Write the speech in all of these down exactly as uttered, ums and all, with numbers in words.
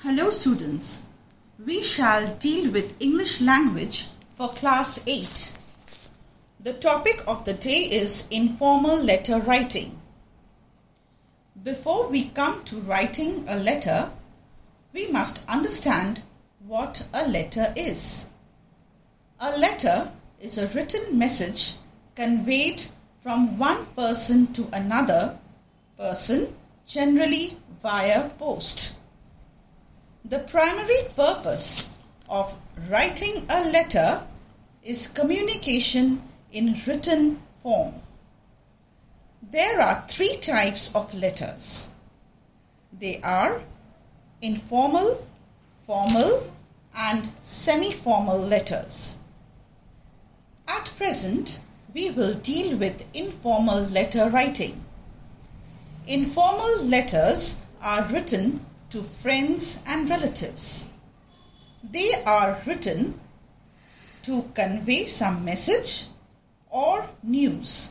Hello students, we shall deal with English language for class eight. The topic of the day is informal letter writing. Before we come to writing a letter, we must understand what a letter is. A letter is a written message conveyed from one person to another person, generally via post. The primary purpose of writing a letter is communication in written form. There are three types of letters. They are informal, formal, and semi-formal letters. At present, we will deal with informal letter writing. Informal letters are written to friends and relatives. They are written to convey some message or news.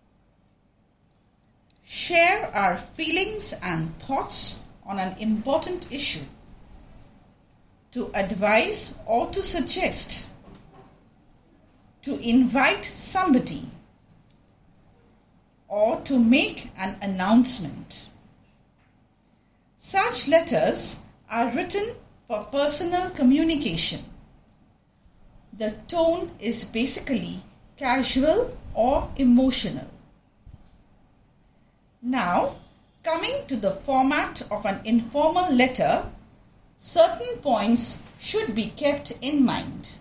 Share our feelings and thoughts on an important issue. To advise or to suggest. To invite somebody. Or to make an announcement. Such letters are written for personal communication. The tone is basically casual or emotional. Now, coming to the format of an informal letter, certain points should be kept in mind.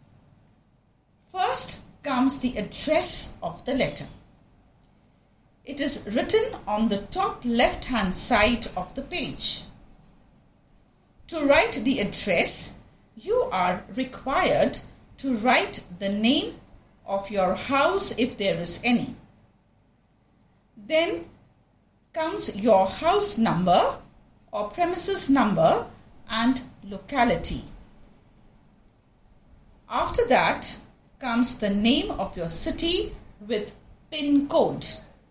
First comes the address of the letter. It is written on the top left-hand side of the page. To write the address, you are required to write the name of your house if there is any. Then comes your house number or premises number and locality. After that comes the name of your city with PIN code.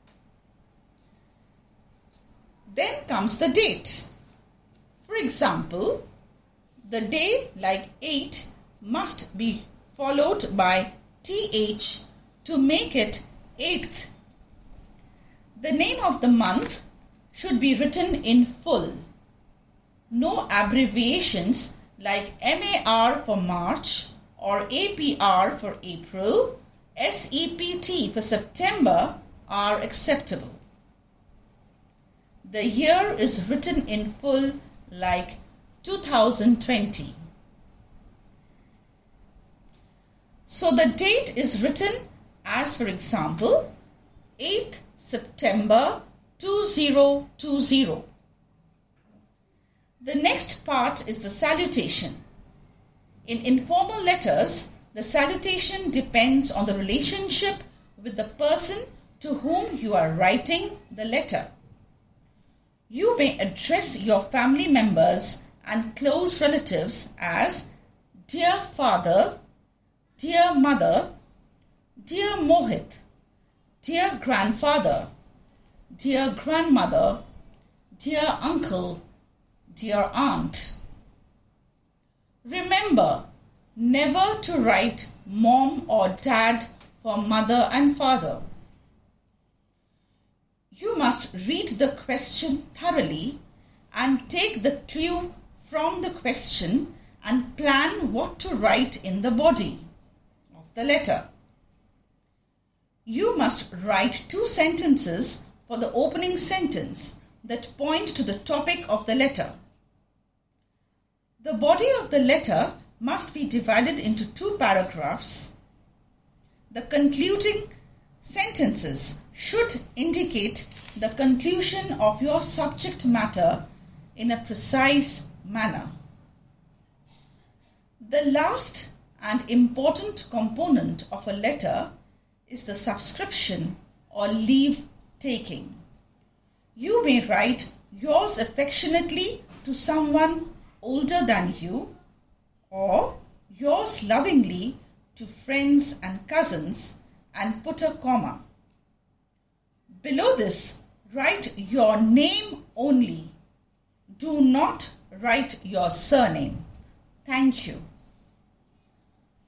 Then comes the date. For example, the day like eight must be followed by T H to make it eighth. The name of the month should be written in full. No abbreviations like M A R for March or A P R for April, S E P T for September are acceptable. The year is written in full like two thousand twenty. So the date is written as, for example, eighth September two thousand twenty. The next part is the salutation. In informal letters, the salutation depends on the relationship with the person to whom you are writing the letter. You may address your family members and close relatives as Dear Father, Dear Mother, Dear Mohit, Dear Grandfather, Dear Grandmother, Dear Uncle, Dear Aunt. Remember never to write Mom or Dad for Mother and Father. You must read the question thoroughly and take the clue from the question and plan what to write in the body of the letter. You must write two sentences for the opening sentence that point to the topic of the letter. The body of the letter must be divided into two paragraphs. The concluding sentences should indicate the conclusion of your subject matter in a precise manner. The last and important component of a letter is the subscription or leave taking. You may write yours affectionately to someone older than you or yours lovingly to friends and cousins and put a comma. Below this, write your name only. Do not write your surname. Thank you.